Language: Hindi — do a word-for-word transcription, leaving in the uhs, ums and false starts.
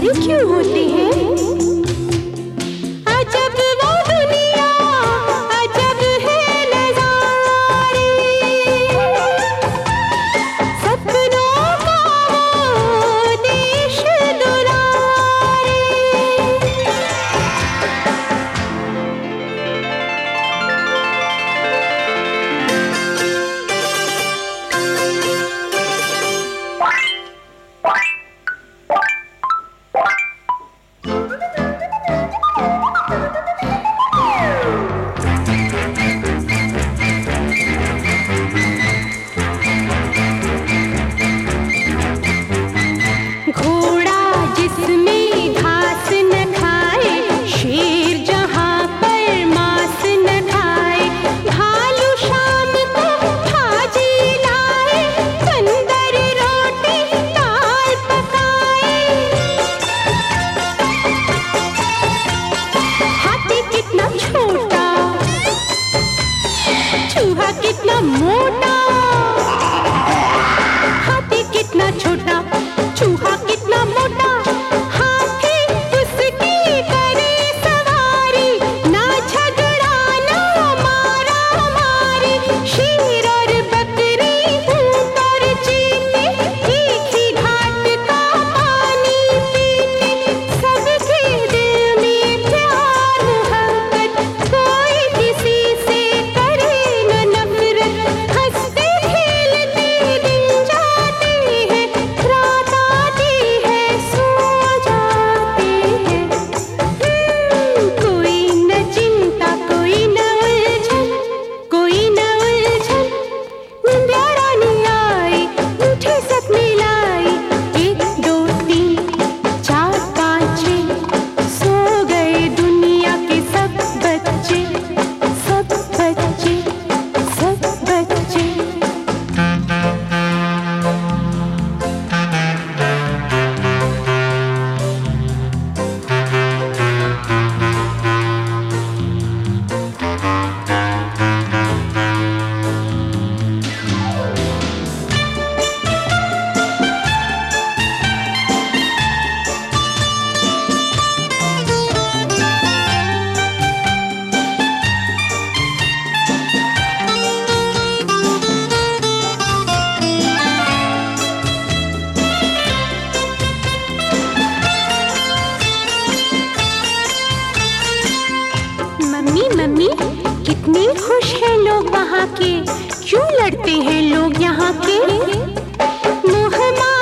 ऐसे क्यों होते हैं? अजब वो दुनिया, अजब है नजारे, सपनों का वो देश दुलारे। घोड़ा जिसमें घास न खाए, शेर जहाँ पर मांस न खाए, भालू शाम को भाजी लाए, बंदर रोटी दाल पकाए। हाथी कितना छोटा, चूहा कितना मोटा, हाथी कितना छोटा, चूहा कितना मोटा, हाथी उसकी करे सवारी, ना झगड़ा ना मारा मारी। शेर और बकरी, ऊंट और चीते, एक ही घाट का पानी पीते, सबके दिल में प्यार मोहब्बत, कोई किसी से करे न नफरत। हंसते खेलते दिन जाते हैं, रात आती है सो जाते हैं। हम्म, कोई न चिंता कोई न उलझन, कोई न उलझन। निंदिया रानी आई, मीठे सपने लाई, एक दो तीन चार पाँच छः, सो गए दुनिया के सब बच्चे, सब बच्चे, सब बच्चे। मम्मी मम्मी, कितने खुश हैं लोग वहाँ के, क्यों लड़ते हैं लोग यहाँ के? मोह